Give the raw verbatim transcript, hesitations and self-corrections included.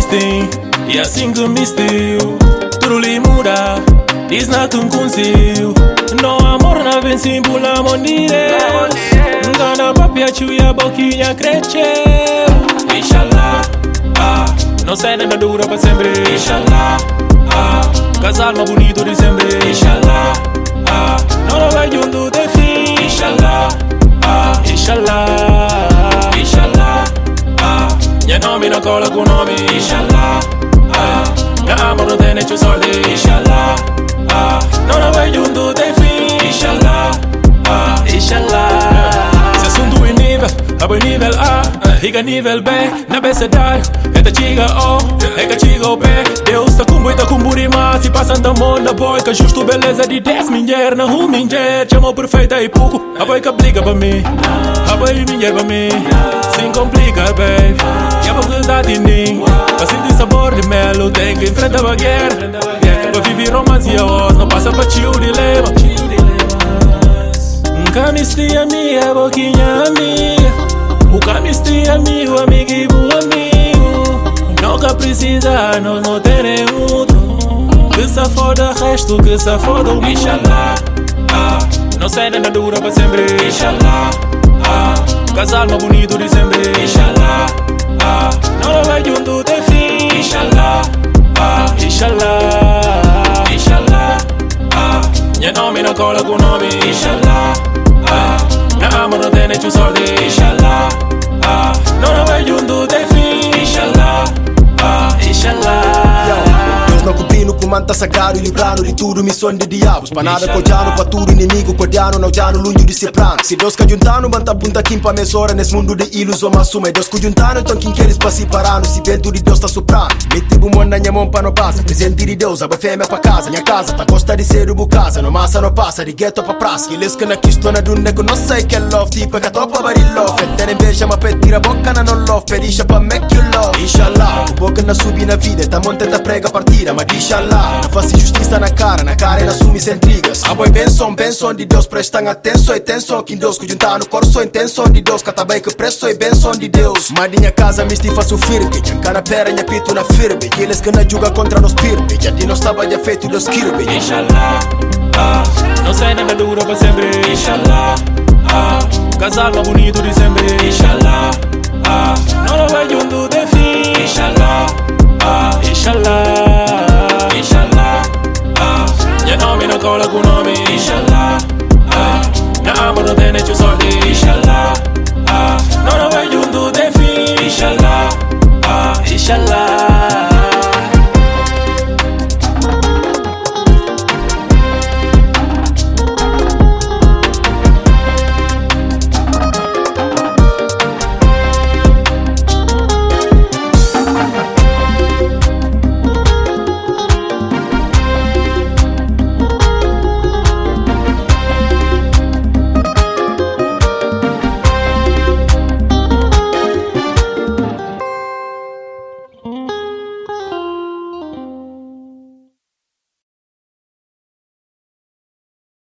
tem, e assim que me estiu, tudo lhe muda, diz nada um conselho. Não amor na vem símbolo mondies, cada papia chuia boquinha cresceu. Inshallah, ah, não sai nada dura pra sempre. Inshallah, ah, casal mais bonito de sempre. Inshallah, ah, não vai junto de fim. Inshallah, ah, inshallah, inshallah, ah, minha nome não cola com nome. Inshallah, ah, meu amor não tem nem sorte. Inshallah, ah, não vai junto de fim. Inshallah, ah, inshallah. Se assunto em nível, abo em nível A, riga nível B, na becedário, é da chiga O, é que chiga o B. Deus tá com muita cumburi, se passando a mão na boy, que justo beleza de dez mulher na rua mulher, chama perfeita e pouco, a boy que briga pra mim, a boy mulher pra mim, sem complica, baby, e a boca da tinim, pra sentir sabor de melo, tem que enfrentar a guerra, pra viver romance a voz, não passa pra tio dilema. Camistia minha, boquinha minha, o camistia amigo, amigo e bom amigo. Nunca precisa, nós não tem outro. Que se foda resto, que se foda o Inshallah, ah, não sai nada dura pra sempre. Inshallah, ah, casal mais bonito de sempre. Inshallah, ah, não vai junto de fim. Inshallah, ah, inshallah, inshallah, ah, minha nome não cola com nome. Inshallah, ah, meu amor não tem nem sorte. Inshallah, ah, não vai junto de fim. Inshallah, ah, inshallah. Deus não cumprindo com manta sagrado e livrando de tudo missão de diabos. Para nada codiano, para tudo inimigo codiano, não já no lunho de ser plano. Se Deus que juntando, manta punta quim pra mesora nesse mundo de ilusão, mas suma. Deus que juntando, então quem queres pra se parar, se vento de Deus tá soprando. Mete bumão na minha mão pra não passa, presente de Deus, abre fêmea pra casa. Minha casa, tá gosta de ser o casa, não massa não passa, de gueto pra praça. Que eles que na quistona do nego, não sei que é love, tipo é que a topa bari love. Ter inveja, mas pede tira a boca na não love, pedisha pra make you love. Inshallah, o boca na subir na vida, tá monta tá prega partida, mas inshallah. Não faça justiça na cara, na cara e na sumi sem intrigas. A boy benção, benção de Deus, prestam atenção e tensão que Deus que juntar no corso, intenção de Deus, que tá bem que preço e benção de Deus. Mas minha casa me estive faço firme, minha cara pera, minha pito na firme, que eles que não julga contra nós pirbe, já de nós estava já feito Deus kirby. Inshallah, ah, não sai nada dura pra sempre. Inshallah, ah, casal mais bonito de sempre. Inshallah, ah, não vai junto de fim. Inshallah, ah, inshallah, inshallah, ah, minha nome não cola com nome. Inshallah, ah, meu amor não tem nem sorte. Inshallah, ah, não vai junto de fim. Inshallah, ah, inshallah.